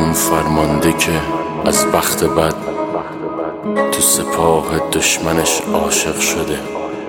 اون فرمانده که از بخت بد تو سپاه دشمنش عاشق شده.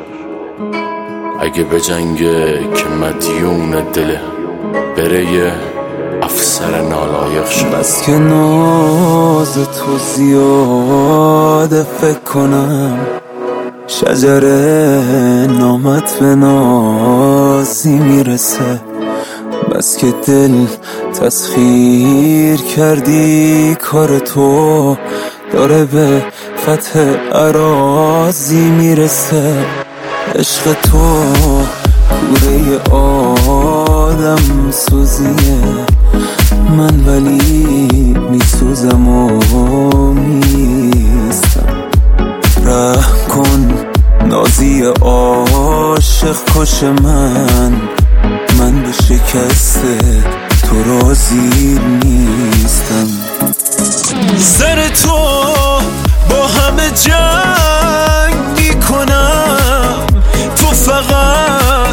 اگه بجنگه که مدیون دله، بره یه افسر نالایق شده. بس که ناز تو زیاده فکر کنم شجر نامت به نازی میرسه. بس که دل تسخیر کردی کار تو داره به فتح اراضی میرسه. عشق تو کوره آدم سوزیه، من ولی میسوزم و میستم. رحم کن نازی عاشق کش من به شکست تو راضی نیستم. سر تو با همه جنگ میکنم، تو فقط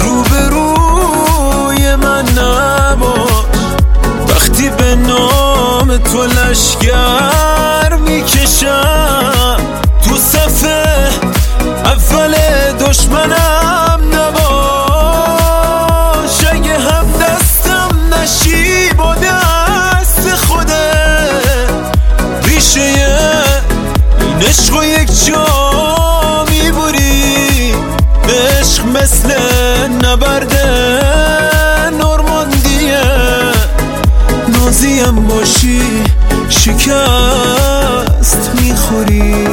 روبروی من نباش. وقتی به نام تو لشگر میکشم، تو صف اول دشمنم نباش. اگه هم دستم نشی با دست خودت، ریشه این عشق و یک جا میبری. عشق مثل نبرد نورماندیه، نازیم باشی شکست میخوری.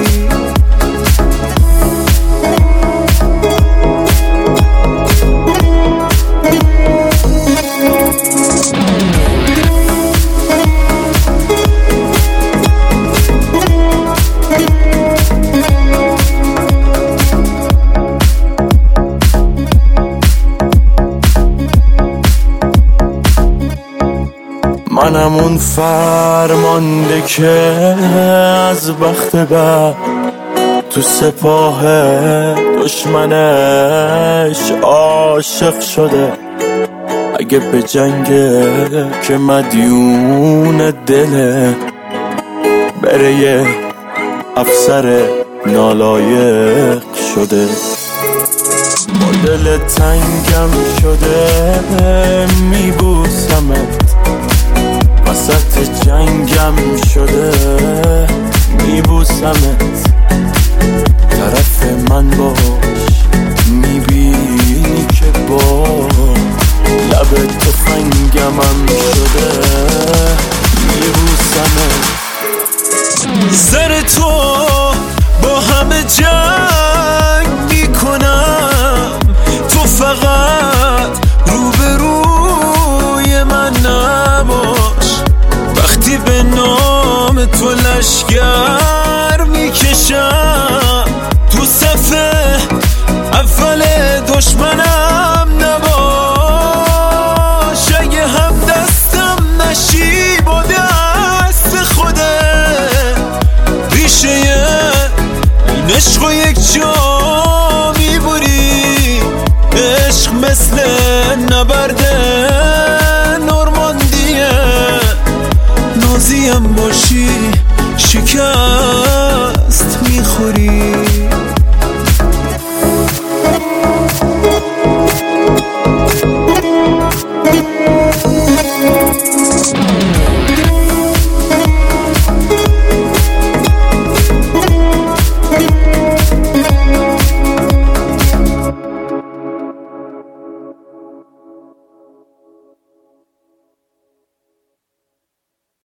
منم اون فرمانده که از بخت بد تو سپاه دشمنش عاشق شده. اگه به جنگه که مدیون دله، بره یه افسر نالایق شده. با دل تنگم شده میبوسمت، وسط جنگم شده میبوسمت. طرف من باش میبینی که با لب تفنگمم شده میبوسمت. سر تو با همه جنگ میکنم، تو فقط روبروی من نباش. وقتی به نام تو لشگر میکشم، تو صف اول دشمنم نباش. اگه هم دستم نشی با دست خودت، ریشه این عشق و یک جا میبری. عشق مثل نبرد نورماندیه، نازیم باشی